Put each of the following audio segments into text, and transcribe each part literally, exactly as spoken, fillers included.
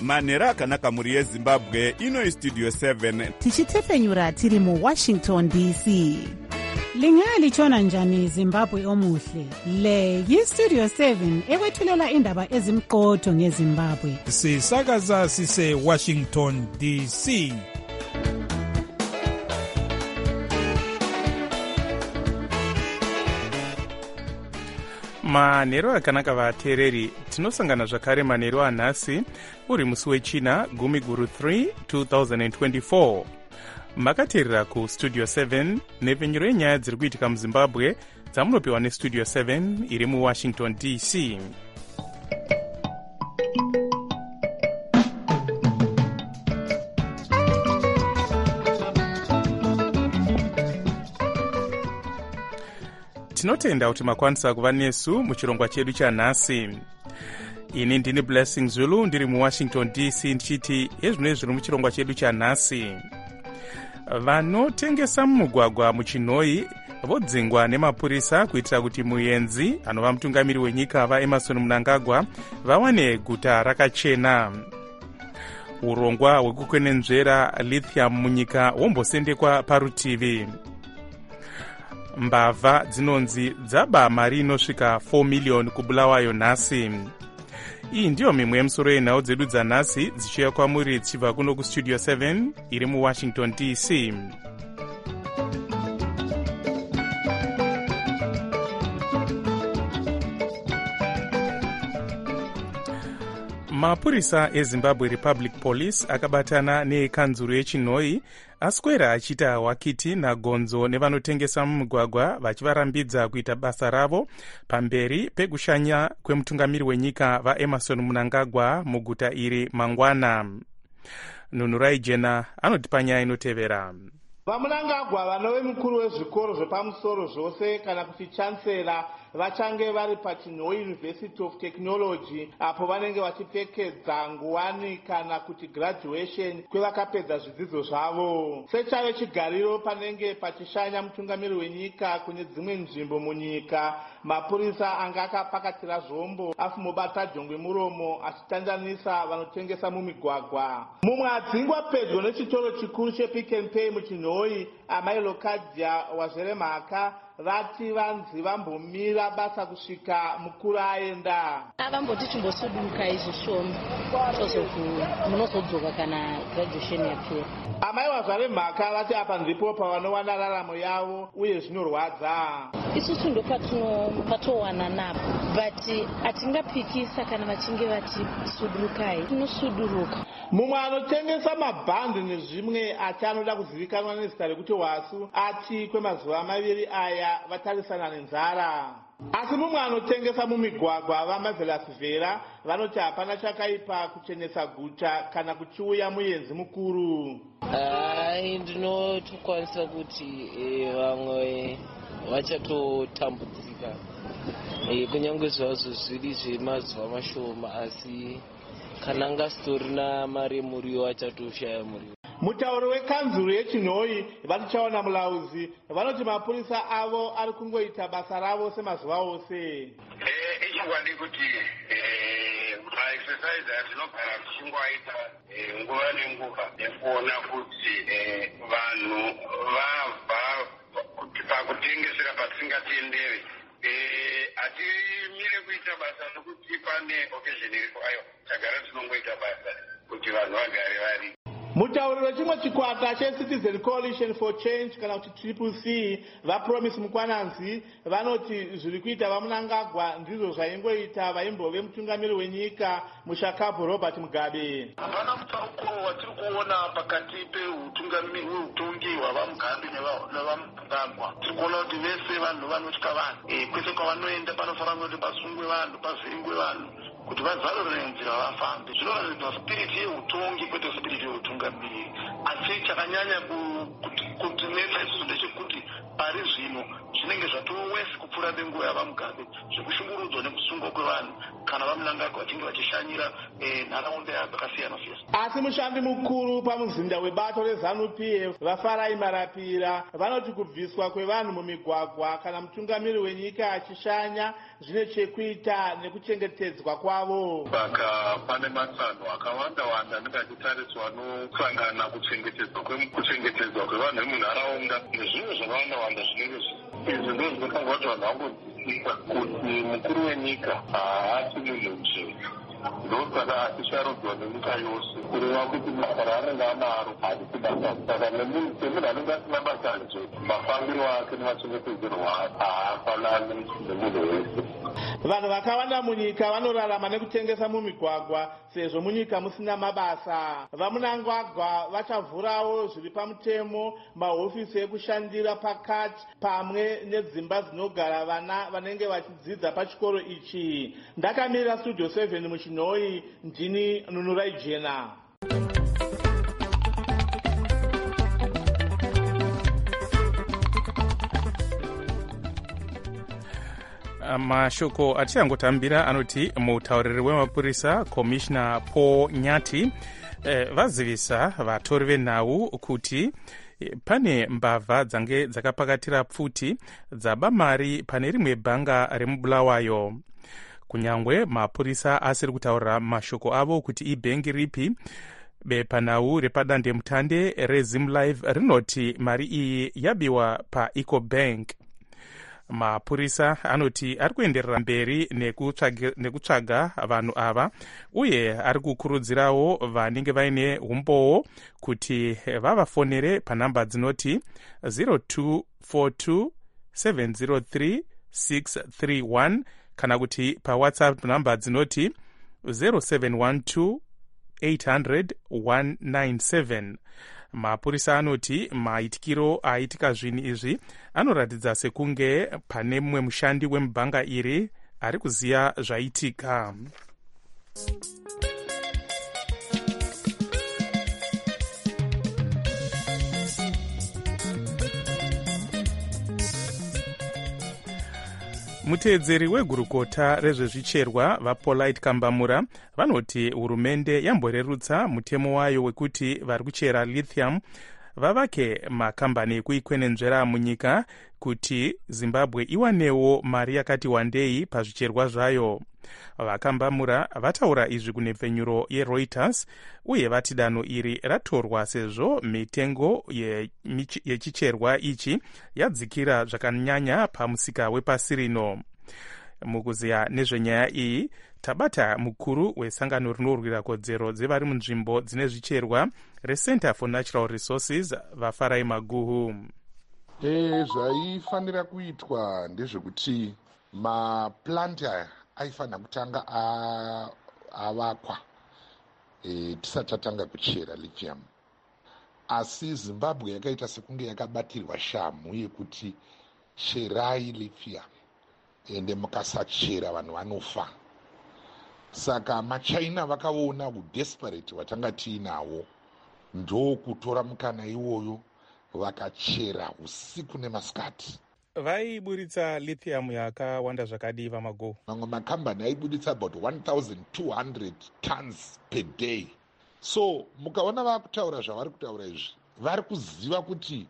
manhero akanaka mhuri yezimbabwe. Ino Studio seven tichitefenyura tiri muWashington D C. Lingalitshona njani Zimbabwe omuhle? Le yiStudio seven ekwethulela indaba ezimqotho ngeZimbabwe. Sisakaza sise Washington D C. manhero akanaka vateereri, tinosangana zvakare manhero anhasi uri musi wechina gumi guru three two thousand twenty-four. Makateerera kuStudio seven nepfenyuro yenyaya dziri kuitika muZimbabwe dzamunopiwa neStudio seven iri muWashington D C. Tinotenda kuti makwanisa kuva nesu muchirongwa chedu chanhasi. Ini ndini Blessing Zulu ndiri muWashington D C ndichiti ezvino zviri muchirongwa chedu chanhasi. Vanotengesa mumugwagwa muChinoi vodzingwa nemapurisa kuitira kuti muenzi anova mutungamiri wenyika vaEmmerson Mnangagwa vawane guta rakachena. Urongwa hwekukwenenzvera lithium munyika wombosendekwa parutivi. Mbavha dzinonzi dzaba mari inosvika four million kubulawayo nhasi. Iyi ndiyo mimwe yemusoro yenhau dzedu dzanhasi dzichiuya kwamuri dzichibva kuno kuStudio seven iri muWashington D C. Mapurisa eZimbabwe Republic Police akabatana nekanzuru yeChinoi aswera achiita wakiti nagonzo nevanotengesa mumugwagwa vachivarambidza kuita basa ravo pamberi pekushanya kwemutungamiri wenyika vaEmmerson Mnangagwa muguta iri mangwana. Nunurai Jena anoti panyaya inotevera. VaMnangagwa vanove mukuru wezvikoro zvepamusoro zvose kana kuti chancellor vachange vari paChinoi University of Technology apo vanenge vachipfekedza nguwani kana kuti graduation kwevakapedza zvidzidzo zvavo. Sechave chigariro panenge pachishanya mutungamiri wenyika kune dzimwe nzvimbo munyika, mapurisa anga akapakatira zvombo afumobata jongwe muromo achitandanisa vanotengesa mumigwagwa. Mumwe adzingwa pedyo nechitoro chikuru chePick and Pay muChinoi, amai Lokadia wazere mhaka vati vanzi vambomira basa kusvika mukuru aenda. Avamboti chimbosuduka izvo shoma tozoku munozodzoka kana graduation yapera. Amai wazare mhaka vati apa ndipo pavanowana raramo yavo uye zvinorwadza. Isusu ndo patinowana napo, but atingapikisa kana vachinge vati sudurukai tinosuduruka. Mumwe anotengesa mabhandi nezvimwe ati anoda kuzivikanwa nezita rekuti Wasu ati kwemazuva maviri aya vatarisana nenzara. Asi mumwe anotengesa mumigwagwa vaMarvelous Vera vanoti hapana chakaipa kuchenesa guta kana kuchiuya muenzi mukuru. Hai, ndinotokwanisa kuti vamwe vachatotambudzika kunyange zvazvo zviri zvemazuva mashoma, asi kana ngastorina mari muriwo achatoshaya muriwo. Mutauri wekanzuru yeChinoi vatichaona mulauzi vanoti mapurisa avo ari kungoita basa ravo semazuva ose. Ichingwadi kuti maexercise atinogara tichingwaita nguva nenguva nekuona kuti vanhu vabva pakutengesera patisingatendere. Hatimire kuita basa nokuti pane occasion iripo, ayo tagara tinongoita basa kuti vanhu vagare vari. Mutauri wechimwe chikwata cheCitizen Coalition for Change kana kuti Triple C vaPromise Mukwananzi vanoti zviri kuita vaMnangagwa ndizvo zvaingoita vaimbove mutungamiri wenyika muShakabu Robert Mugabe. Hapana mutaukuro watiri kuona pakati peutungamiri hweutongi hwavaMugabe nevaMnangagwa. Tiri kuona kuti vese vanhu vanotya vanhu, kwese kwavanoenda panofanira kuti pasungwe vanhu, pavhiringwe vanhu kuti vazarure nzira vafambe. Zvinoratidza spiriti yeutongi kwete spiriti yeutungamiri. Asi chakanyanya kutinetsa isusu ndechekuti pari zvino zvinenge zvatowesi kupfuura nenguva yavaMugabe, zvekushungurudzwa nekusungwa kwevanhu kana vamunangagwa vachinge vachishanyira nharaunda dzakasiyana siyana. Asi mushandi mukuru pamuzinda webato rezanu P F vafarai Marapira vanoti kubviswa kwevanhu mumigwagwa kana mutungamiri wenyika achishanya zvine chekuita nekuchengetedzwa kwavo. Saka pane matsano akawanda wanda anenge achitariswa anosangana kuchengetedzwa kuchengetedzwa kwevanhu vemunharaunda nezvimwe zvakawanda wanda zvinenge izvi ndo zvinofanga kuti vanhu vangoziva kuti mukuru wenyika haasi munhu njee. Ndosaka achisharudzwa nenyika yose kureva kuti basa raanenge anaro harisi basa. Saka semunhu anenge asina basa nje mafambiro ake nemachengetedzerwo haafanani nemunhu wese. Vanhu vakawanda munyika vanorarama nekutengesa mumigwagwa sezvo munyika musina mabasa. Vamunangagwa vachavhurawo zviri pamutemo mahofisi ekushandira pakati pamwe nedzimba dzinogara vana vanenge vachidzidza pachikoro ichi. Ndakamirira Studio seven muchinhoi, ndini Nunurai Jena. Mashoko atichangotamira anoti mutauriri wemapurisa Commissioner Paul Nyati eh, vazivisa vatori venhau kuti pane mbavha dzange dzakapakatira pfuti dzaba mari pane rimwe bhanga remubulawayo. Kunyangwe mapurisa asiri kutaura mashoko avo kuti ibhengi ripi, bepanhau repadandemutande reZimlife rinoti mari iyi yabiwa paEcobank. Mapurisa anoti ari kuenderera mberi nekutsvaga vanhu ava uye ari kukurudzirawo vanenge vaine umboo kuti vavafonere panhamba dzinoti zero two four two seven zero three six three one kana kuti pawhatsapp nhamba dzinoti zero seven one two eight hundred one nine seven. Mapurisa anoti maitikiro aitika zvinhu izvi anoratidza sekunge pane mumwe mushandi wemubhanga iri ari kuziya zvaitika. Muteedzeri wegurukota rezvezvicherwa vaPolite Kambamura vanoti hurumende yamborerutsa mutemo wayo wekuti vari kuchera lithium vavake makambani ekuikwenenzvera munyika kuti Zimbabwe iwanewo mari yakati wandei pazvicherwa zvayo. Vakambamura vataura izvi kunepfenyuro yeReuters uye vati danho iri ratorwa sezvo mitengo yechicherwa ichi yadzikira zvakanyanya pamusika wepasi rino. Mukuziya nezvenyaya iyi tabata mukuru wesangano rinorwira kodzero dzevari munzvimbo dzine zvicherwa reCenter for Natural Resources vafarai Maguhu. E, zvaifanira kuitwa ndezvekuti maplanti aya aifanira kutanga avakwa e, tisati tatanga kuchera lithium. Asi Zimbabwe yakaita sekunge yakabatirwa shamu yekuti cherai lithium ende mukasachera vanhu vanofa. Saka maChina vakaona udesperate watanga tiinawo ndo kutora mukana iwoyo vakachera usiku nemasikati. Vaiburitsa lithium yakawanda zvakadii vaMago? Mamwe makambani aibuditsa about one thousand two hundred tons per day. So mukaona vakutaura zvavari kutaura izvi vari kuziva kuti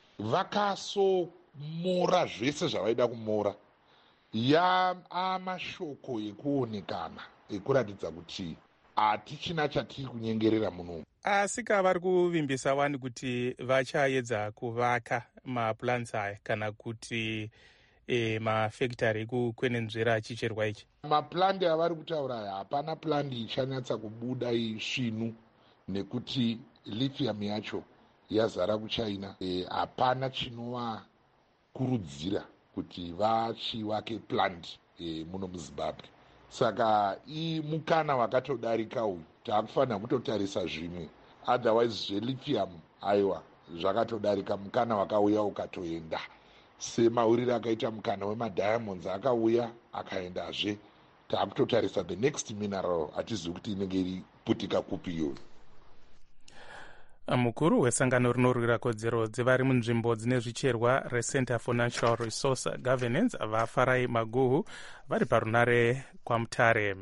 vakasomora zvese zvavaida kumora. Ya amashoko ekuonekana ekuratidza kuti hatichina chatiri kunyengerera muno. Asi kavari kuvimbisa vanhu kuti vachaedza kuvaka maplants aya kana kuti e, mafactory ekukwenenzvera chicherwa ichi. Maplandi avari kutaura aya hapana plandi ichanyatsa kubuda isvinu nekuti lithium yacho yazara kuChina. E, hapana chinovakurudzira kuti vachivake plant e, muno muZimbabwe. Saka imukana wakatodarika uyu taakufanira kutotarisa zvimwe. Otherwise zvelithium aiwa zvakatodarika, mukana wakauya ukatoenda. Semauriro akaita mukana wemadiamonds akauya akaendazve. Taakutotarisa the next mineral atizivi kuti inenge iri putika kupi iyoyo. mukuru wesangano rinorwira kodzero dzevari munzvimbo dzine zvicherwa recenter for natural resource governance vafarai maguhu vari parunare kwaMutare.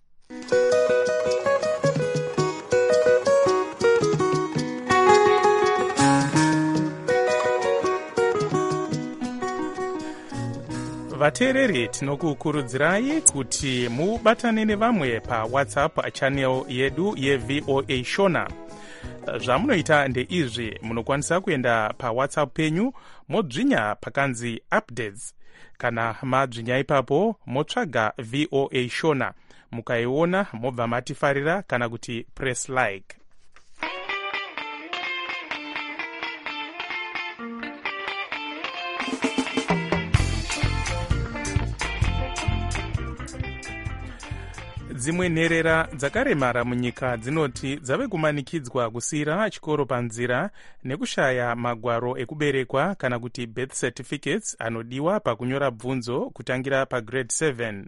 vateereri tinokukurudzirai kuti mubatane nevamwe pawhatsapp channel yedu yevoa shona. zvamunoita ndeizvi: munokwanisa kuenda pawhatsapp penyu modzvinya pakanzi updates. kana madzvinya ipapo motsvaga voa shona, mukaiona mobva matifarira kana kuti press like. dzimwe nherera dzakaremara munyika dzinoti dzave kumanikidzwa kusiyira chikoro panzira nekushaya magwaro ekuberekwa kana kuti birth certificates anodiwa pakunyora bvunzo kutangira pagrade seven.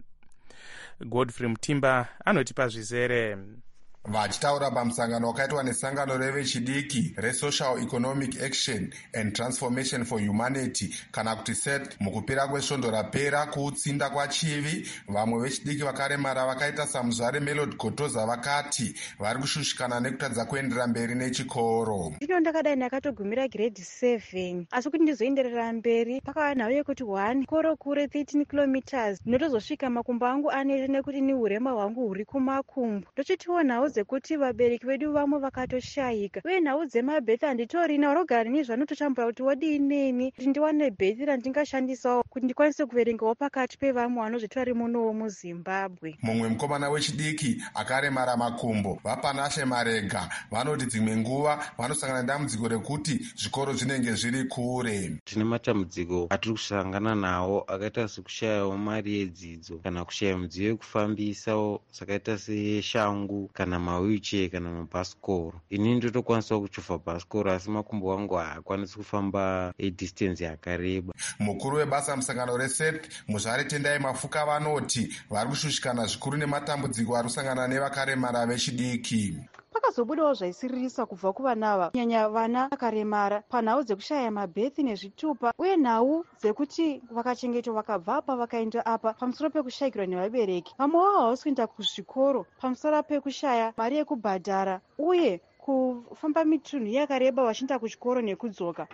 Godfrey Mutimba anotipa zvizere. Vachitaura pamusangano wakaitwa nesangano revechidiki reSocial Economic Action and Transformation for Humanity kana kuti S E T mukupera kwesvondo rapera kuutsinda kwachivi, vamwe vechidiki vakaremara vakaita samuzvare Melody Gotoza vakati vari kushushikana nekutadza kuenderera mberi nechikoro. Ndino ndakadai ndakatogumira grade seven, asi kuti ndizoenderera mberi pakava nhau yekuti one koro kure thirteen kilometers ndinotozosvika makumbo angu anete nekuti ni urema hwangu huri kumakumbo. Ndochitiwo nhau dzekuti vabereki vedu vamwe vakatoshayika, uye nhau dzemabhethi handitorina, rogara nezvanotochambura kuti wadinini kuti ndiwane bhethi randingashandisawo kuti ndikwanise kuverengawo pakati pevamwe vanozvitori munowo muZimbabwe. Mumwe mukomana wechidiki akaremara makumbo vapanashe Marega vanoti dzimwe nguva vanosangana nedambudziko rekuti zvikoro zvinenge zviri kure. Tine matambudziko atiri kusangana nawo akaita sekushayawo mari yedzidzo kana kushaya midziyo yekufambisawo sakaita seshangu kana mawheelchair kana mabhasikoro. Ini ndotokwanisa kuchofa bhasikoro asi makumbo angu haakwanisi kufamba edistance yakareba. Mukuru webasa musangano reS E T Muzvare Tendai Mafuka vanoti vari kushushikana zvikuru nematambudziko ari kusangana nevakaremara vechidiki. Pakazobudawo zvaisiririsa kubva kuvana ava, kunyanya vana vakaremara, panhau dzekushaya mabhethi nezvitupa uye nhau dzekuti vakachengetwa vakabva apa vakaenda apa pamusoro pekushayikirwa nevabereki. Vamwe vavo havasi kuenda kuzvikoro pamusoro pekushaya mari yekubhadhara uye kufamba mitunhu yakareba vachienda kuchikoro nekudzoka.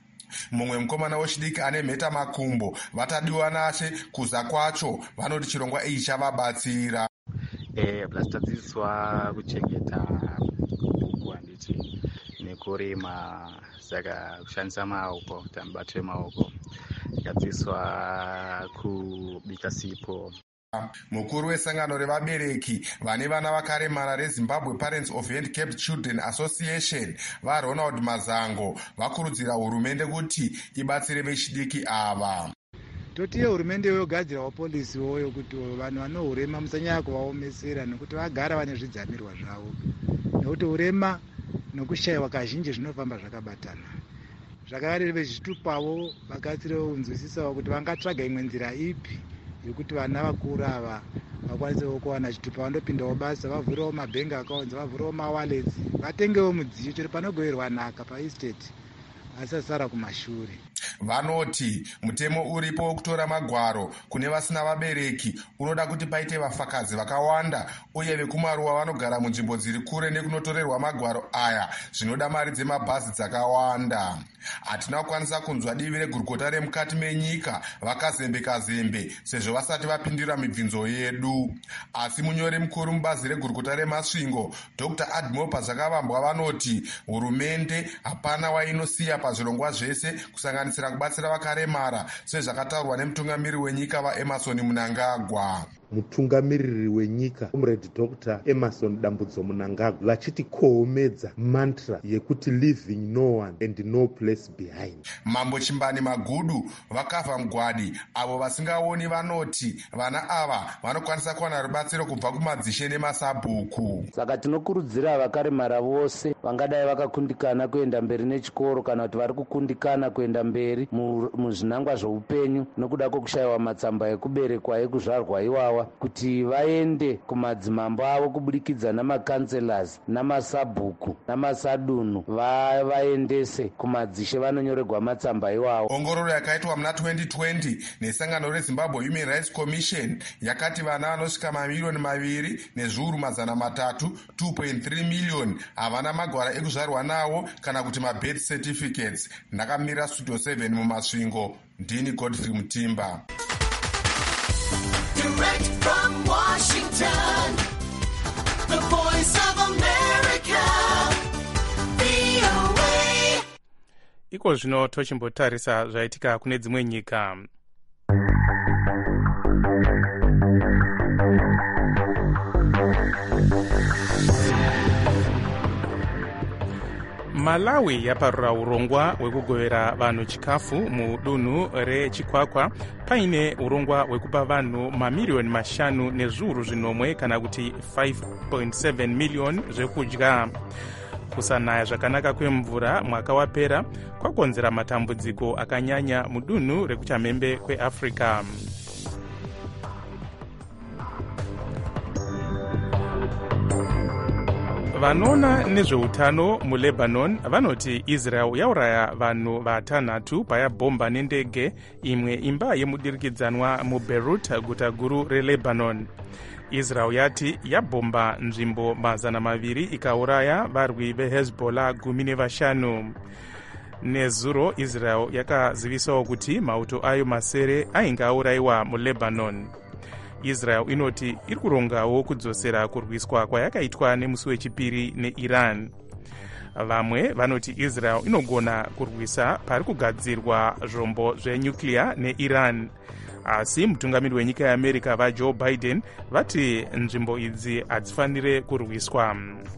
Mumwe mukomana wechidiki ane mheta makumbo vatadiwa nashe kuza kwacho vanoti chirongwa ichi chavabatsira. Eh, tatadzidziswa kuchengeta bhuku handiti nekurima, saka kushandisa maoko, tambato emaoko. Takadzidziswa kubika sipo. Mukuru wesangano revabereki vane vana vakaremara reZimbabwe Parents of Handicapped Children Association vaRonald Mazango vakurudzira hurumende kuti ibatsire vechidiki ava. Totiye hurumende yogadzirawo polisi woyo kuti vanhu vanohurema musanyanya kuvaomesera nekuti vagara vane zvidzamirwa zvavo, nekuti urema nokushayiwa kazhinji zvinofamba zvakabatana. Zvakare vezvitupawo vakatsirewo kunzwisisawo kuti vangatsvaga imwe nzira ipi yekuti vana vakuru ava vakwanisewo kuwana chitupa vandopindawo basa, vavhurewo mabhengi akaunzi, vavhurewo mawalets, vatengewo mudziyo chero panogoverwa nhaka paestate asasara kumashure. Vanoti mutemo uripo wekutora magwaro kune vasina vabereki unoda kuti paite vafakazi vakawanda uye vekumaruwa vanogara munzvimbo dziri kure nekunotorerwa magwaro aya zvinoda mari dzemabhazi dzakawanda. Hatina kukwanisa kunzwa divi regurukota remukati menyika vakazembe-kazembe sezvo vasati vapindira mibvinzo yedu. Asi munyori mukuru mubazi regurukota remasvingo Doctor Admo Pazvakavambwa vanoti hurumende hapana wainosiya pazvirongwa zvese kusanganisira kubatsira vakaremara sezvakataurwa nemutungamiri wenyika vaEmerson Mnangagwa. Mutungamiriri wenyika Comrade Doctor Emerson Dambudzo Mnangagwa vachiti koomedza mantra yekuti leaving no one and no place behind. Mambo Chimbani Magudu vakafa mugwadi avo vasingaoni vanoti vana ava vanokwanisa kuwana rubatsiro kubva kumadzishe nemasabhuku. Saka tinokurudzira vakaremara vose vangadai vakakundikana kuenda mberi nechikoro kana kuti vari kukundikana kuenda mberi muzvinangwa zveupenyu nokuda kwokushayiwa matsamba ekuberekwa ekuzvarwa iwawa ava kuti vaende kumadzimambo avo kubudikidza namakanselas namasabhuku namasadunu vaendese kumadzishe vanonyorerwa matsamba iwawo. Ongororo yakaitwa muna twenty twenty nesangano reZimbabwe Human Rights Commission yakati vana vanosvika mamiliyoni maviri nezviuru mazana matatu two point three million havana magwara ekuzvarwa nawo kana kuti mabirth certificates. Ndakamira Studio seven mumasvingo. Ndini Godfrey Mutimba. Direct from Washington, the voice of America, V O A. Iko zvino tochimbotarisa zvaitika kune dzimwe nyika. Malawi yaparura urongwa hwekugovera vanhu chikafu mudunhu rechikwakwa paine urongwa hwekupa vanhu mamiliyoni mashanu nezviuru zvinomwe kana kuti five point seven million zvekudya. Kusanaya zvakanaka kwemvura mwaka wapera kwakonzera matambudziko akanyanya mudunhu rekuchamhembe kweAfrica. Vanoona nezveutano muLebanon vanoti Israel yauraya vanhu vatanhatu payabhomba nendege imwe imba yemudirikidzanwa muBeirut, guta guru reLebanon. Israel yati yabhomba nzvimbo mazana maviri ikauraya varwi veHezbollah gumi nevashanu. Nezuro Israel yakazivisawo kuti mauto ayo masere ainge aurayiwa muLebanon. Israel inoti iri kurongawo kudzosera kurwiswa kwayakaitwa nemusi wechipiri neIran. Vamwe vanoti Israel inogona kurwisa pari kugadzirwa zvombo zvenyuclear neIran. Asi mutungamiri wenyika yeAmerica vaJoe Biden vati nzvimbo idzi hadzifanire kurwiswa.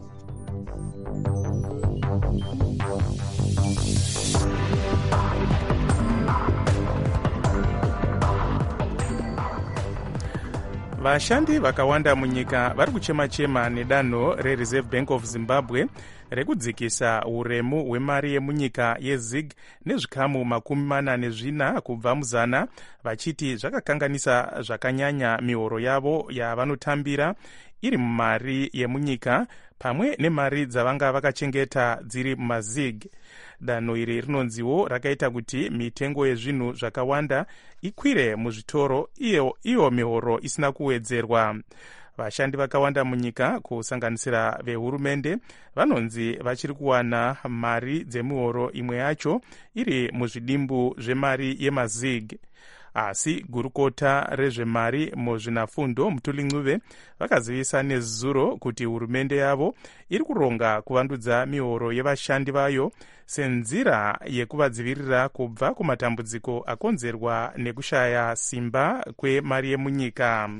Vashandi vakawanda munyika vari kuchema-chema nedanho reReserve Bank of Zimbabwe rekudzikisa uremu hwemari yemunyika yeZig nezvikamu makumi mana nezvina kubva muzana, vachiti zvakakanganisa zvakanyanya mihoro yavo yavanotambira iri mumari yemunyika pamwe nemari dzavanga vakachengeta dziri mumazig. Danho iri rinonziwo rakaita kuti mitengo yezvinhu zvakawanda ikwire muzvitoro, iyo iyo mihoro isina kuwedzerwa. Vashandi vakawanda munyika kusanganisira vehurumende vanonzi vachiri kuwana mari dzemihoro imwe yacho iri muzvidimbu zvemari yemazig. Asi gurukota rezvemari muzvinafundo Mutuli Ncube vakazivisa nezuro kuti hurumende yavo iri kuronga kuvandudza mihoro yevashandi vayo senzira yekuvadzivirira kubva kumatambudziko akonzerwa nekushaya simba kwemari yemunyika.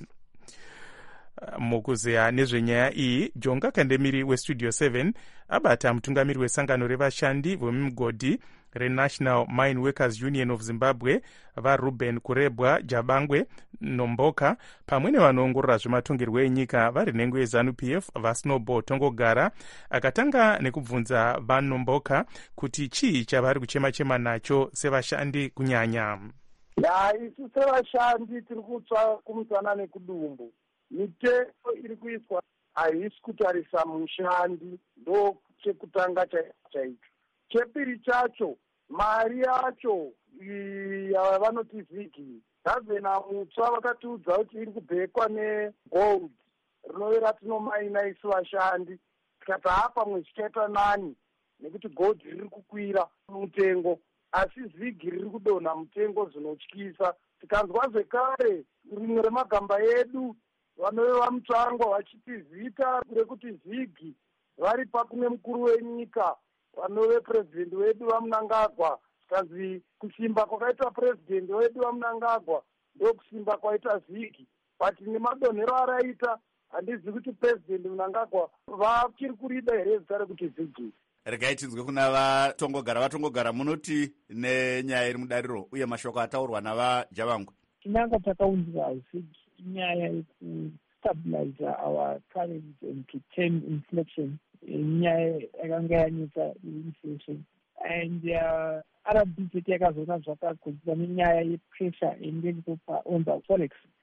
Mukuzeya nezvenyaya iyi, Jonga Kandemiri weStudio seven abata mutungamiri wesangano revashandi vemigodhi reNational Mine Workers Union of Zimbabwe vaRuben Kurebwa Jabangwe Nomboka pamwe nevanoongorora zvematongerwo enyika vari nhengo yeZANU-P F vaSnowball Tongogara, akatanga nekubvunza vaNomboka kuti chii chavari kuchema-chema nacho sevashandi kunyanya. Ya, isu sevashandi tiri kutsva kumusana nekudumbu. Mitengo iri kuiswa haisi kutarisa mushandi, ndo chekutanga chaicho. Chepiri chacho, mari yacho yavanoti zigi, gavhena mutsva vakatiudza kuti iri kubhekwa negold, rinove ratinomaina isu vashandi. Tikati hapa mwe zvichaita nani nekuti gold riri kukwira mutengo, asi zigi riri kudonha mutengo zvinotyisa. Tikanzwa zvekare rimwe remagamba edu vanove vamutsvangwa vachiti zita rekuti zigi vari pakune mukuru wenyika vanove president wedu vaMnangagwa, kanzi kusimba kwakaita president wedu vaMnangagwa ndo kusimba kwaita zigi, but nemadonhero araita handizi kuti president Mnangagwa vachiri kurida here zita rekuti zigi. Regai tinzwe kuna vatongogara. Vatongogara munoti nenyaya iri mudariro uye mashoko ataurwa navaJabangwe. Tinanga takaunzwa zigi inyaya yekustabilize our currency and to tame inflation, inyaya yakanga yanetsa inflation, and uh, Arab budget yakazona zvakagodzwa nenyaya yepressure inenge on the forex.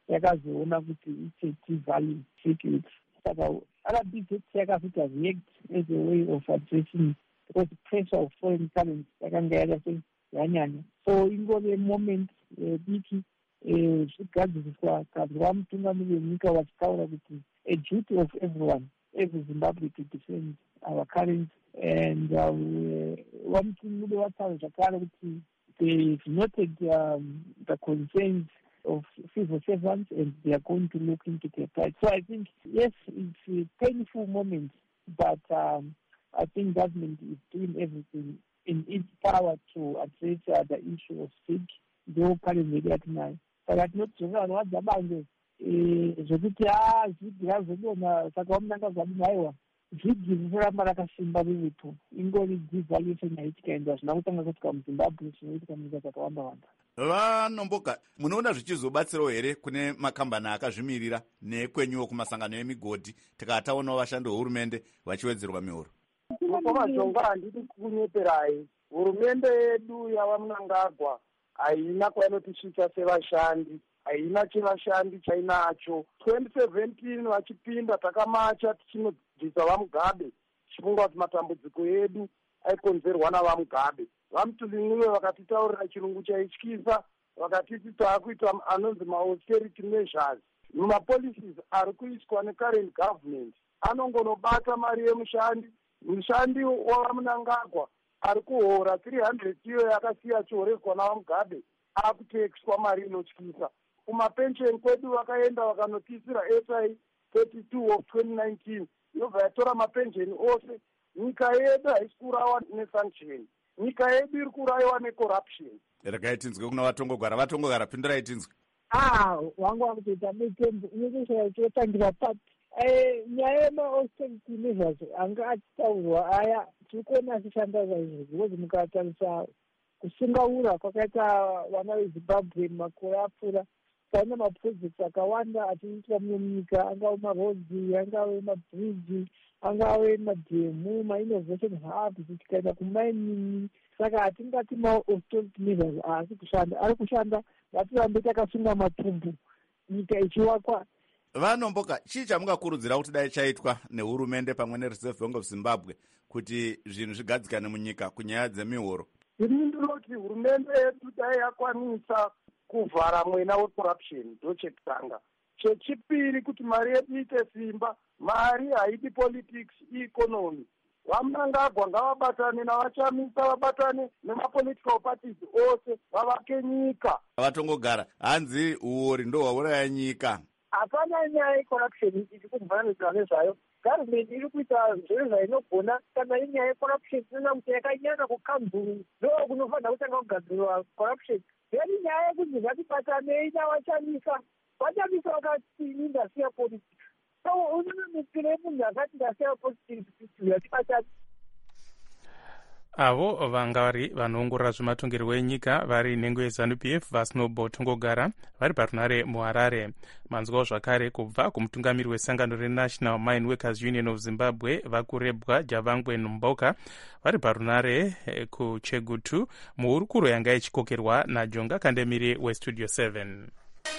yakazoona kuti it's a value security. Saka Arabic yakafita react as a way of addressing because the pressure of foreign currency yakanga yakase yanyanya. So ingove moment diki zvigadziriswa kabva mutungamiri wenyika vachitaura kuti a duty of everyone every Zimbabwe to defend our currency and vamutungamiri vataura zvakare kuti they've noted um, the concerns of civil servants and they are going to look into their plight. So I think, yes, it's a painful moment, but um, I think government is doing everything in its power to address uh, the issue of sick, though currently at night. But at not to run what the bank zvokuti a zvigi razodona saka vamunanga zvadini aiwa zvigi zvisoramba rakasimba riripo ingori devaluation yaitika ende hazvina kutanga kusvika muzimbabwe zvinoitika munyika dzakawanda wanda. Vanomboka, munoona zvichizobatsirawo here kune makambani akazvimirira nekwenyuwo kumasangano emigodhi tikataonawo vashandi vehurumende vachiwedzerwa mihoro? Majongo handidi kunyeperai. Hurumende yedu yavamunangagwa haina kwainotisvitsa sevashandi, haina chevashandi chainacho. twenty seventeen vachipinda takamacha tichinobvisa vamugabe tichifunga kuti matambudziko edu aikonzerwa navamugabe. Vamutulin'iwe vakatitaurira chirungu chaityisa, vakatiti taakuita anonzi ma-austerity measures. Mumapolicies ari kuiswa necurrent government anongonobata mari yemushandi. Mushandi wavamunangagwa ari kuhora three hundred iyo yakasiya chihoreswa navamugabe akutekiswa mari inotyisa. Kumapensheni kwedu vakaenda vakanotisira S I thirty-two of twenty nineteen yobva yatora mapensheni ose. Nyika yedu haisi kurawa nesanction, nyika yedu iri kuraiwa necorruption. Regai tinzwe kuna vatongogara. Vatongogara, pindurai tinzwe. Ah, wangu wakutoita mitembo inokusha chotangira pati nyaya yema-austerity measures anga achitaurwa aya tiri kuona achishanda saizvozvo because mukatarisa kusungaura kwakaita vana vezimbabwe makore apfuura taona maprojects akawanda achiitwa mune munyika, angave marodzi, angave mabridge, angave madhemu, mainnovation hubs, tikaenda kumining. Saka hatingati ma-austerity measures haasi kushanda, ari kushanda. Ngatirambe takasunga matumbu nyika ichiwakwa. Vanomboka, chii chamungakurudzira kuti dai chaitwa nehurumende pamwe neReserve Bank of Zimbabwe kuti zvinhu zvigadzikane munyika kunyaya dzemihoro? Ini ndinoti hurumende yedu dai yakwanisa kuvhara mwena wecorruption, ndochekutanga. Chechipiri kuti mari yedu ite simba, mari haidi politics, economy. Vamunangagwa ngavabatane navachamisa, vabatane nemapolitical parties ose vavake nyika. Vatongogara, hanzi uori ndo hwauraya nyika. Hapana nyaya yecorruption iri kumhanya nezvayo. Government iri kuita zviro zvainogona. Kana inyaya yecorruption inoona kuti yakanyanya kukamburu ndo kunofanira kutanga kugadzirwa corruption. Veri nyaya yekuti ngatibatanei navachamisa, vachamisa vakati ndasiya politics. So unoona mukire munhu akati ndasiya politics yatibatana. Avo vanga vari vanoongorora zvematongerwo enyika vari nhengo yeZANU P F vaSnowball Tongogara vari parunare muHarare. Manzwawo zvakare kubva kumutungamiri wesangano reNational Mine Workers Union of Zimbabwe vakurebwa Javangwe Nomboka vari parunare kuChegutu muhurukuro yanga ichikokerwa naJonga Kandemire weStudio seven.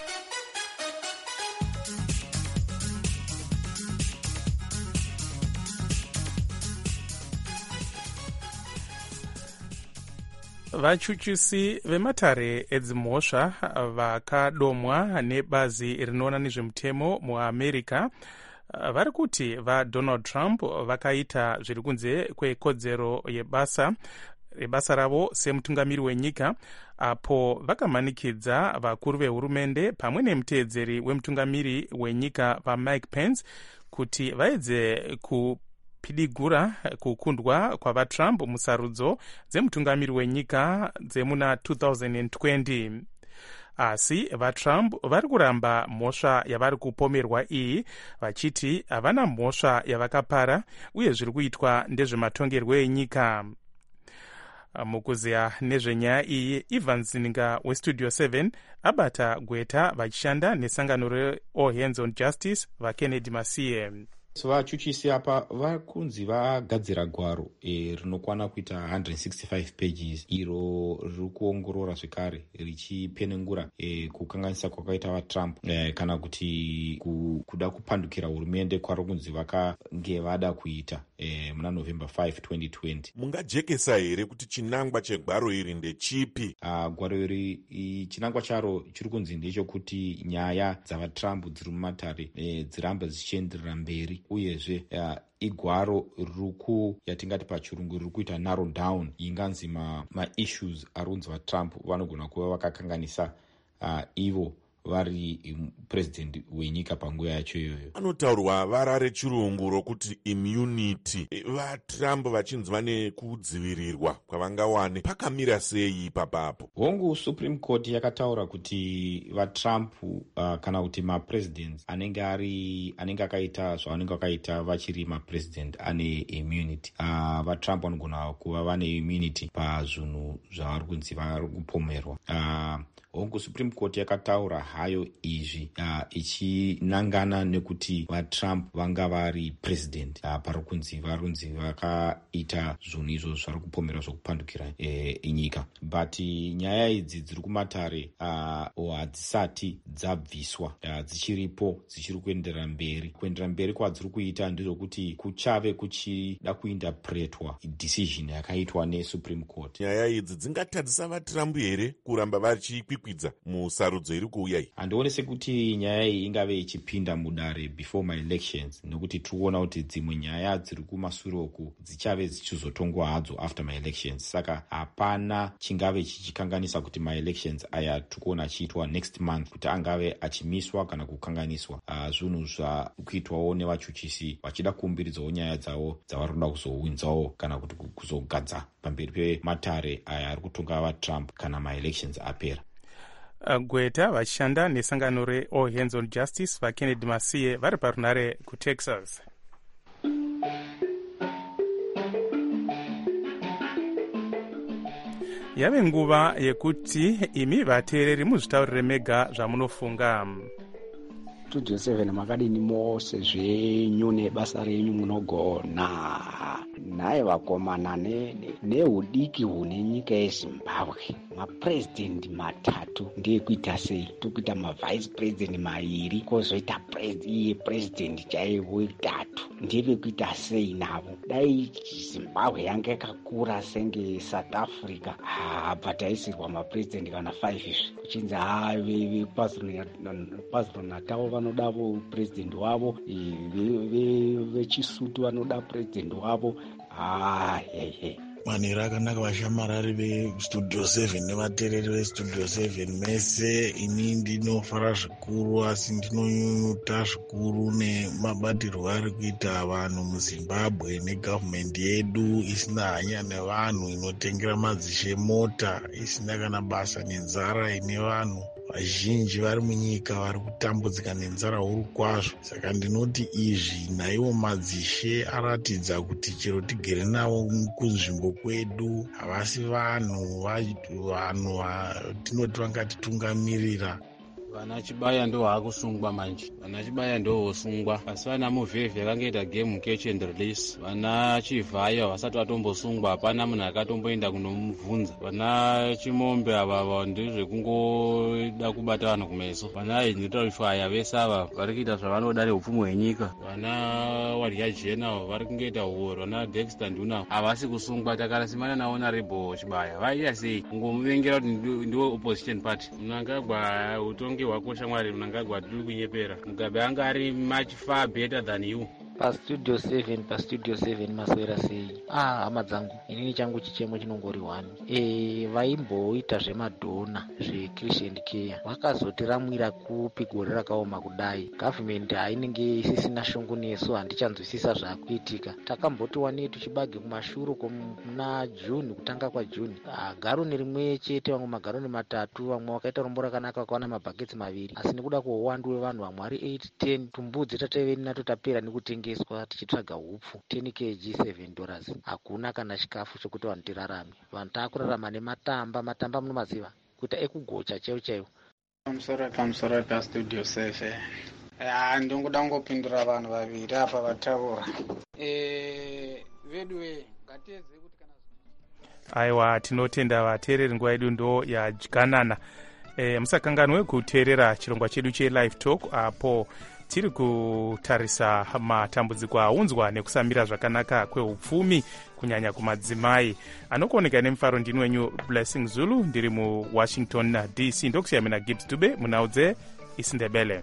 Vachuchusi vematare edzimhosva vakadomwa nebazi rinoona nezvemutemo muAmerica vari kuti vaDonald Trump vakaita zviri kunze kwekodzero yebasa rebasa ravo semutungamiri wenyika, apo vakamanikidza vakuru vehurumende pamwe nemuteedzeri wemutungamiri wenyika vaMike Pence kuti vaedze ku pidigura kukundwa kwavaTrump musarudzo dzemutungamiri wenyika dzemuna two thousand twenty. Asi vaTrump vari kuramba mhosva yavari kupomerwa iyi, vachiti havana mhosva yavakapara uye zviri kuitwa ndezvematongerwo enyika. Mukuziya nezvenyaya iyi, Ivan Zininga weStudio seven abata gweta vachishanda nesangano reAll Hands on Justice vaKennedy Masiye. vachuchisi apa vakunzi vagadzira gwaro e, rinokwana kuita one hundred sixty-five pages iro riri kuongorora zvekare richipenengura e, kukanganisa kwakaita vatrump e, kana kuti ku, kuda kupandukira hurumende kwari kunzi vakange vada kuita e, muna november fifth twenty twenty. Mungajekesa here kuti chinangwa chegwaro iri ndechipi? Uh, gwaro iri chinangwa charo chiri kunzi ndechekuti nyaya dzavatrump dziri mumatare e, dzirambe dzichienderera mberi uyezve uh, igwaro ruku yatingati pachirungu riri kuita narrow down inganzi maissues ma ari kunzi vatrump vanogona kuva vakakanganisa uh, ivo vari president wenyika panguva yacho iyoyo. Anotaurwa vara rechirungu rokuti immunity. VaTrump vachinzi vane kudzivirirwa kwavangawane. Pakamira sei ipapapo? Hongu Supreme Court yakataura kuti vaTrump uh, kana kuti mapresidents anenge ari anenge akaita zvavanenge vakaita vachiri mapresident ane immunity. Uh, vaTrump vanogona kuva vane immunity pazvinhu zvavari kunzi vari kupomerwa. Uh, hongu Supreme Court yakataura hayo izvi uh, ichinangana nekuti vaTrump vanga vari president uh, pari kunzi vari kunzi vakaita zvinhu izvo zvari kupomera zvokupandukira e, nyika. But nyaya idzi dziri kumatare uh, hadzisati dzabviswa uh, dzichiripo dzichiri kuenderera mberi. Kuenderera mberi kwadziri kuita ndezvokuti kuchave kuchida kuinterpretwa decision yakaitwa neSupreme Court. Nyaya idzi dzingatadzisa vaTrump here kuramba vachikwikwidza musarudzo iri kuuya iyi? Handione sekuti nyaya iyi ingave ichipinda mudare before my elections, nokuti tikuona kuti dzimwe nyaya dziri kumashure uku dzichave dzichizotongwa hadzo after my elections. Saka hapana chingave chichikanganisa kuti my elections aya tikuona achiitwa next month kuti angave achimiswa kana kukanganiswa. Uh, zvinhu zvakuitwawo nevachuchisi vachida kuumbiridzawo nyaya dzavo dzavari kuda kuzowinzawo kana kuti kuzogadza pamberi pematare aya ari kutonga vaTrump kana maelections apera. Gweta vachishanda nesangano reAll Hands on Justice vaKennedy Masiye vari parunare kuTexas. Yave nguva yekuti imi vateereri muzvitaurire mega zvamunofunga. Studio seven makadini mose zvenyu nebasa renyu munogona. Naye vakomana neudiki hune nyika yeZimbabwe. Mapresident matatu ndekuita sei? Tokuita mavice president mairi kozoita iye president chaiwo wetatu. Ndevekuita sei navo? Dai Zimbabwe yange yakakura senge South Africa, ah pataisirwa mapresident kana five izvi. Kuchinzi ha vePazulu Natal vanoda president wavo, vechisutu vanoda president wavo. Ah hey hey. Manira akanaka vashamarari vestudio seven nevateereri vestudio seven mese. Ini ndinofara zvikuru asi ndinonyunyuta zvikuru nemabatirwo ari kuita vanhu muZimbabwe negavhumendi yedu isina hanya nevanhu, inotengera madzishe mota, isina kana basa nenzara ine vanhu vazhinji vari munyika vari kutambudzika nenzara huru kwazvo. Saka ndinoti izvi naiwo madzishe aratidza kuti chero tigere navo kunzvimbo kwedu havasi vanhu vanhu tinoti vangatitungamirira. Vana Chibaya ndo hakusungwa manje. Vana Chibaya ndo hosungwa. Asi vana Muvhevhe akangoita game catch and release. Vana Chivhaya vasati vatombosungwa hapana munhu akatomboenda kunomubvunza. Vana Chimombe ava ndezvekungoda kubata vanhu kumeso. Vana Indotarishwaya vese ava vari kuita zvavanoda neupfumi hwenyika. Vana Wadya Jena vari kungoita uhoro. Vana Dexter Nduna havasi kusungwa. Takarasimana nawo naRebo Chibaya. Vaiya sei? Kungomuvengera kuti ndiwo opposition party. Mnangagwa utongi wakosha Mwari, Mnangagwa tiri kunyepera. Mugabe anga ari much far better than you. Pa studio seven pa studio seven maswera sei? Ah hama dzangu, inini changu chichemo chinongori one. Eh vaimboita zvemadhona zveChristian Care vakazotiramwira kupi gore rakaoma kudai. Government hainenge isisina shungu nesu, handichanzwisisa zvakuitika. Takamboti wane tuchibage kumashuro kuna June, kutanga kwa June. Ah garoni rimwe chete, vamwe magaroni matatu, vamwe wakaita rombo rakanaka vakawana mabhaketsi maviri. Asi nekuda kwewandu wevanhu vamwe ari eight ten tumbudzi tateveni nato tapera nekutenga tichitsvaga hupfu ten kilograms seven dollars. Hakuna kana chikafu chokuti vanhu tirarame. Vanhu taakurarama nematamba. Matamba munomaziva kuita ekugocha chaiwo chaiwo. Pamusoro pamusoro pastudio seven ya ndingoda kungopindura vanhu vaviri apa vataura e, vedwe ngatiedze kuti kana aiwa tinotenda vateereri nguva yedu ndo yadyanana. E, musakanganwe kuteerera chirongwa chedu chelive talk apo tiri kutarisa matambudziko aunzwa nekusamira zvakanaka kweupfumi kunyanya kumadzimai. Anokuoneka nemufaro ndini wenyu Blessing Zulu, ndiri muwashington D C. Ndokusiya mina Gibbs Dube munaudze isindebele.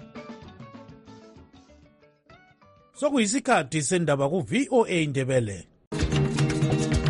sokuyisikhathi sendaba ku-V O A Ndebele.